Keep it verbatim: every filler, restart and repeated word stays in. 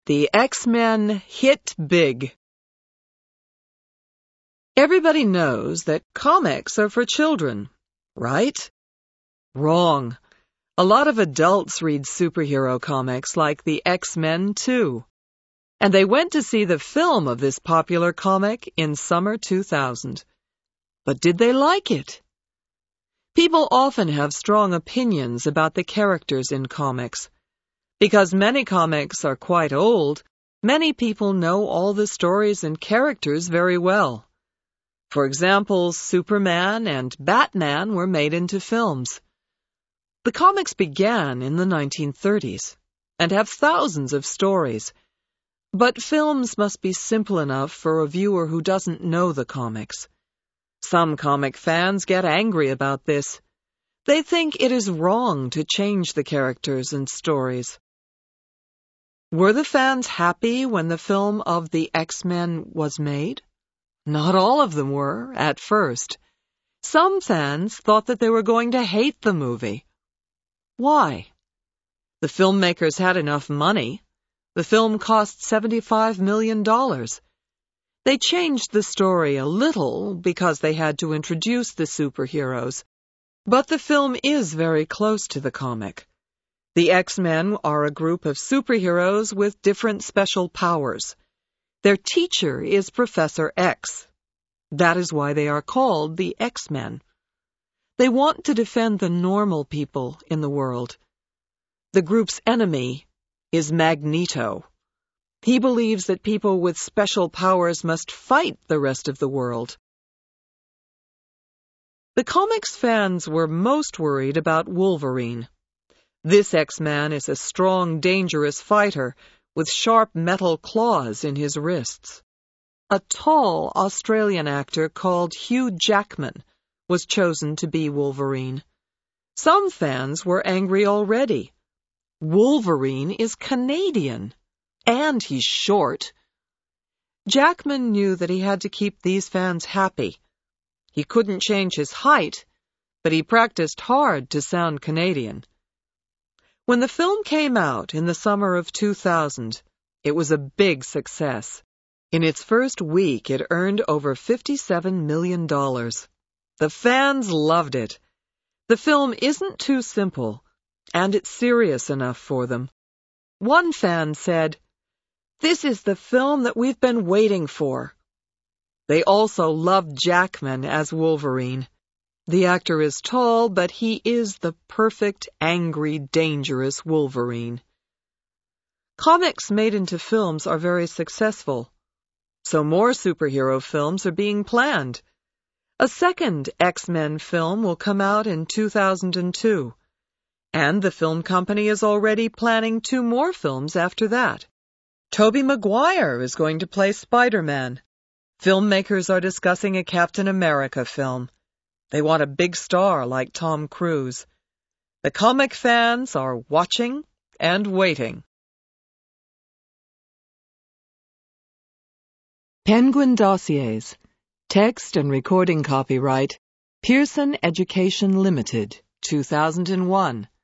The X-Men hit big. Everybody knows that comics are for children, right? Wrong. A lot of adults read superhero comics like the X-Men too. And they went to see the film of this popular comic in summer two thousand. But did they like it? People often have strong opinions about the characters in comics. Because many comics are quite old, many people know all the stories and characters very well. For example, Superman and Batman were made into films. The comics began in the nineteen thirties and have thousands of stories. But films must be simple enough for a viewer who doesn't know the comics. Some comic fans get angry about this. They think it is wrong to change the characters and stories. Were the fans happy when the film of the X-Men was made? Not all of them were, at first. Some fans thought that they were going to hate the movie. Why? The filmmakers had enough money. The film cost seventy-five million dollars. They changed the story a little because they had to introduce the superheroes. But the film is very close to the comic. The X-Men are a group of superheroes with different special powers. Their teacher is Professor X. That is why they are called the X-Men. They want to defend the normal people in the world. The group's enemy is Magneto. He believes that people with special powers must fight the rest of the world. The comics fans were most worried about Wolverine. This X-Man is a strong, dangerous fighter with sharp metal claws in his wrists. A tall Australian actor called Hugh Jackman was chosen to be Wolverine. Some fans were angry already. Wolverine is Canadian, and he's short. Jackman knew that he had to keep these fans happy. He couldn't change his height, but he practiced hard to sound Canadian. When the film came out in the summer of two thousand, it was a big success. In its first week, it earned over fifty-seven million dollars. The fans loved it. The film isn't too simple, and it's serious enough for them. One fan said, "This is the film that we've been waiting for." They also loved Jackman as Wolverine. The actor is tall, but he is the perfect, angry, dangerous Wolverine. Comics made into films are very successful, so more superhero films are being planned. A second X-Men film will come out in two thousand two, and the film company is already planning two more films after that. Tobey Maguire is going to play Spider-Man. Filmmakers are discussing a Captain America film. They want a big star like Tom Cruise. The comic fans are watching and waiting. Penguin Dossiers. Text and recording copyright Pearson Education Limited, two thousand one.